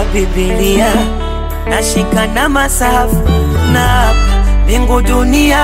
Nafungua Biblia, nashika na masafu, na mbingu dunia.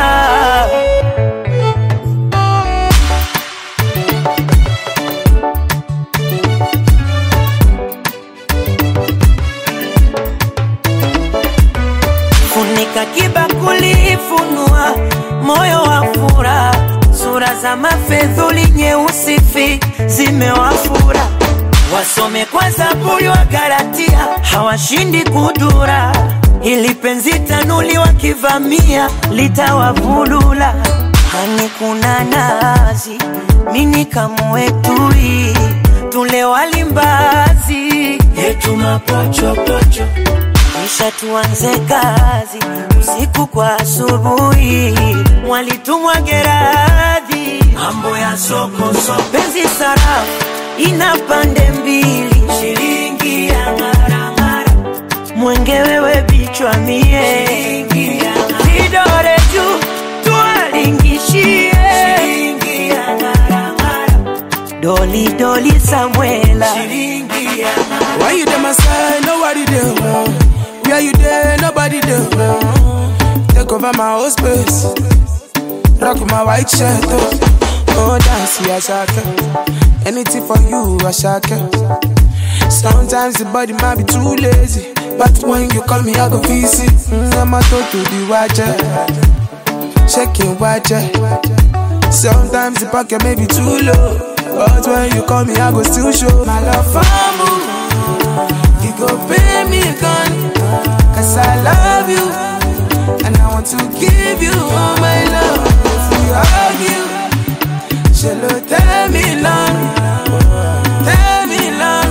Funika kibakuli, funua moyo wa furaha, sura za mafedhuli nyeusi fi zimewafura. Wasome kwa Zaburi wa Galatia, hawashindi kudura. Ili penzi tanuli wakivamia litawavulula. Hani kuna nazi, mini kamwetui, tule walimbazi yetu mapocho pocho. Kisha tuanze kazi, usiku kwa asubuhi, mwalitumwa Geradhi, mambo ya soko soko. Penzi sarafu ina pande mbili, shilingi ya ngara-ngara, mwenge wewe bichwa mie, shilingi ya vidore juu tuwalingishie, shilingi ya ngara-ngara, doli doli Samuela, shilingi ya ngara. Why you there my side, nobody there? Where you there, nobody there? Take over my whole space, rock my white shirt, oh dance, yeah, shaka. Anything for you, I shaka. Sometimes the body might be too lazy, but when you call me, I go visit. I'm a to the watcher, checking watcher. Sometimes the pocket may be too low, but when you call me, I go still show my love for you. You go pay me a gun, cause I love you, and I want to give you all my love. If we argue, she'll tell me long, tell me long.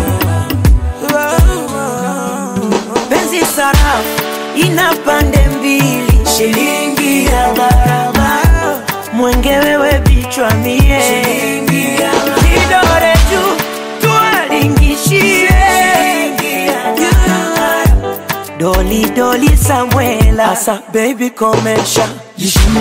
Penzi sarafu ina pande mbili, shilingi ya ngara-ngara, mwenge wewe bichwa mie, shilingi ya vidore juu tuwalingishie, shilingi ya ngara-ngara, doli doli Samuela. Asa baby komesha, jishembe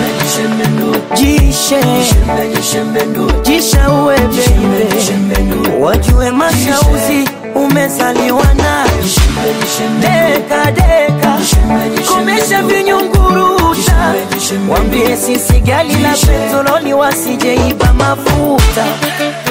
jisha uwe baby, wajue mashauzi umezaliwa na deka deka, komesha vinyunguruta, wambie sisi gali la petroli wasije iba mafuta.